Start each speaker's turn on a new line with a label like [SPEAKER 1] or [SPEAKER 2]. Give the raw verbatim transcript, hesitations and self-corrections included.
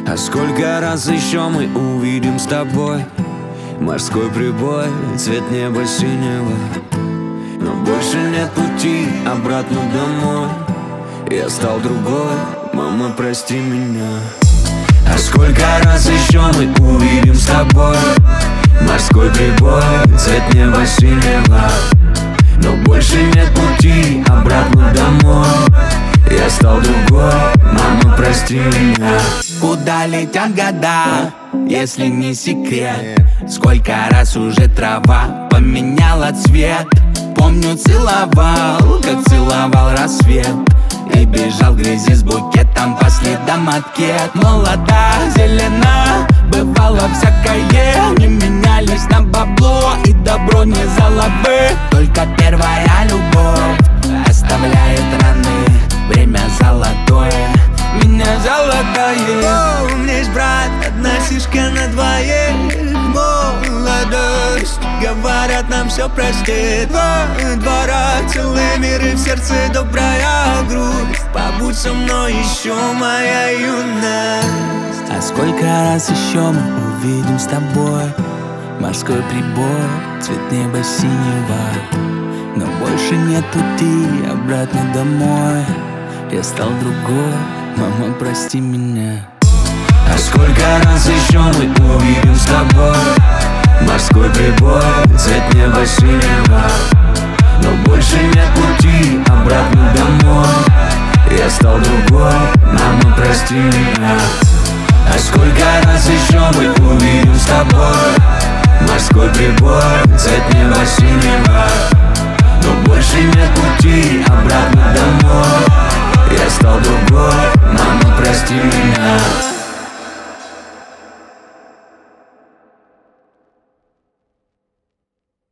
[SPEAKER 1] А сколько раз еще мы увидим с тобой морской прибой, цвет неба синего, но больше нет пути обратно домой. Я стал другой, мама, прости меня. А сколько раз еще мы увидим с тобой морской прибой, цвет неба синего, но больше нет пути обратно домой. Я стал другой, мама, прости меня.
[SPEAKER 2] Куда летят года, если не секрет? Сколько раз уже трава поменяла цвет? Помню, целовал, как целовал рассвет, и бежал в грязи с букетом по следам откет. Молода, зелена, бывало всякое, не менялись на бабло, и добро не залабы. Только первая любовь оставляет раны, время золотое, меня золотое.
[SPEAKER 3] О, у меня есть брат, одна сишка на двоих. Молодость, говорят, нам все простит. Во дворах целый мир и в сердце добрая грусть. Побудь со мной еще, моя юность.
[SPEAKER 2] А сколько раз еще мы увидим с тобой морской прибой, цвет неба синего, но больше нет пути обратно домой. Я стал другой, мама, прости меня.
[SPEAKER 1] А сколько раз еще мы увидим с тобой морской прибой, цвет неба синего, но больше нет пути обратно домой. Я стал другой, мама, прости меня. А сколько раз еще мы увидим с тобой морской прибой, цвет неба синего, но больше нет пути обратно домой. Я стал другой, мама, прости меня.